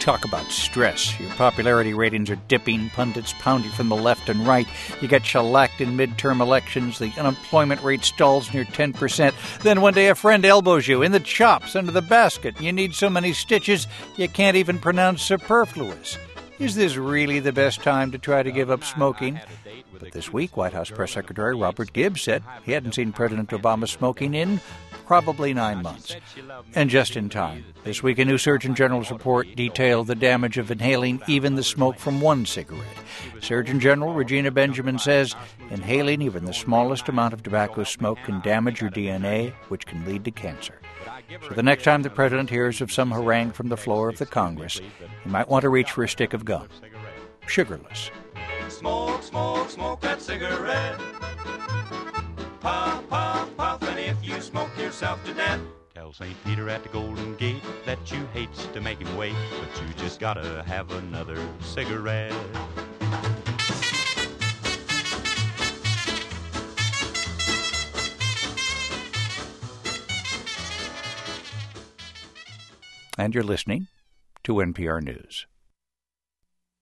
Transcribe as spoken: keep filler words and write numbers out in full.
Talk about stress. Your popularity ratings are dipping, pundits pound you from the left and right. You get shellacked in midterm elections. The unemployment rate stalls near ten percent. Then one day a friend elbows you in the chops under the basket. You need so many stitches you can't even pronounce superfluous. Is this really the best time to try to give up smoking? But this week, White House Press Secretary Robert Gibbs said he hadn't seen President Obama smoking in probably nine months. And just in time. This week, a new Surgeon General's report detailed the damage of inhaling even the smoke from one cigarette. Surgeon General Regina Benjamin says inhaling even the smallest amount of tobacco smoke can damage your D N A, which can lead to cancer. So the next time the president hears of some harangue from the floor of the Congress, he might want to reach for a stick of gum. Sugarless. Smoke, smoke, smoke that cigarette. Puff, puff, puff, and if you smoke yourself to death, tell Saint Peter at the Golden Gate that you hates to make him wait, but you just gotta have another cigarette. And you're listening to N P R News.